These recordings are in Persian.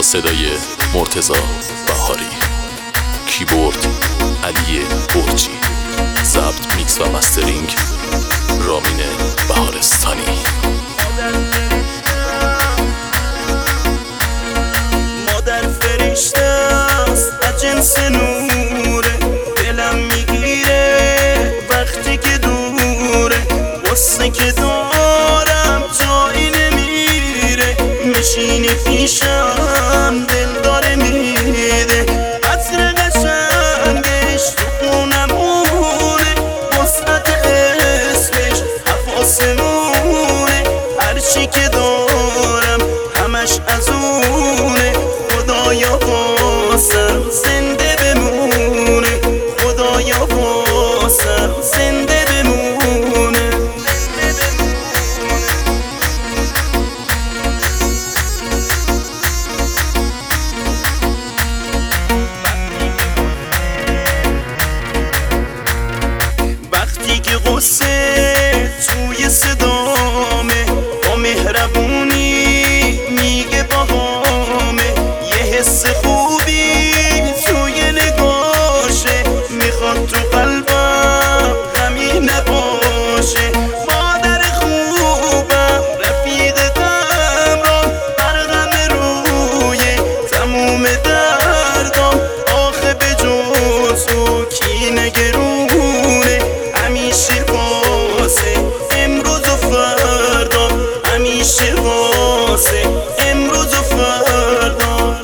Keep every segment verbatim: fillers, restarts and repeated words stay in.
با صدای مرتضی بهاری، کیبورد علی برجی، ضبط میکس و مسترینگ رامین بهارستانی. مادر فرشته است از جنس نوره، دلم میگیره وقتی که دوره، غصه که دارم جایی نمیره، میشینی پیشم دل داره میده، عطر قشنگش تو خونمونه، وسعت اسمش حفاسمونه، هرچی که دارم همش از اونه، خدایا واسم زنده بمونه، خدایا واسم زنده بمونه. وقتی که غصه توی صدامه، با مهربونی میگه باهامه، یه حس خوبی توی نگاشه، میخواد تو قلبم غمی نباشه، مادر خوبم رفیقتم را برغم روی تموم دردام، آخه به جز تو کی نگرونه، همیشه واسه امروز و فردا، همیشه واسه امروز و فردا.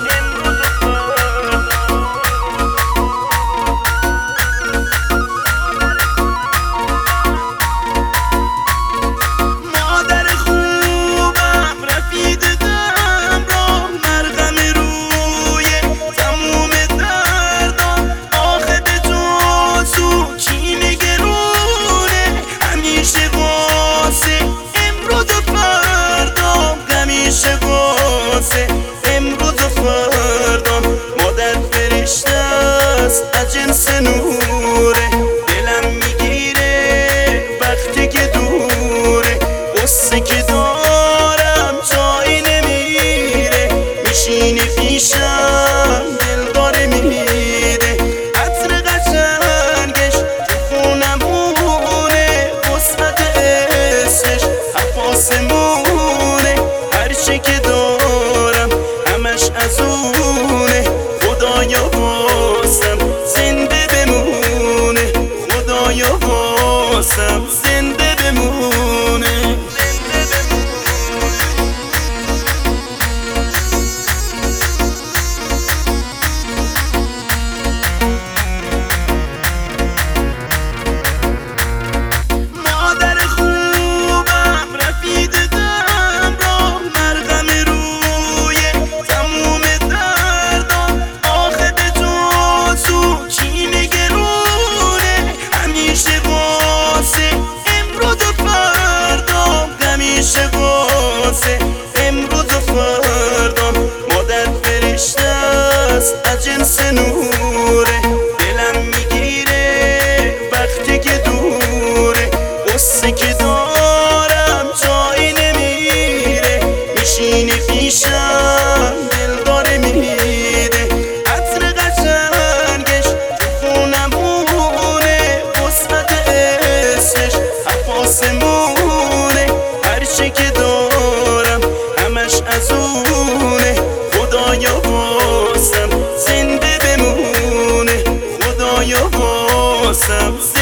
مادر خوبم رفیقتم را مرهم روی تموم دردام، آخه به جز تو کی نگرونه، همیشه واسه امروز و فردا، همیشه واسه امروز و فردا. مادر فرشته است از جنس نوره، دلم میگیره وقتی که دوره، غصه که دارم جایی نمیره، میشینی پیشم دل داره میده، عطر قشنگش تو خونمونه، وسعت اسمش حفاسمونه، هرچی که دارم همش از اونه، خدایا واسم زنده بمونه، خدایا واسم زنده بمونه. مادر خوبم رفیقتم را مرهم روی تموم دردام، آخه به جز تو کی نگرونه، همیشه واسه امروز و فردا، همیشه واسه امروز و فردا. مادر فرشته است از جنس نوره، دلم میگیره وقتی که دوره، غصه که دارم جایی نمیره، میشینی پیشم دل داره میده، عطر قشنگش تو خونمونه، وسعت اسمش حفاسمونه، هرچی که دارم همش از اونه، خدایا واسم زنده بمونه، خدایا واسم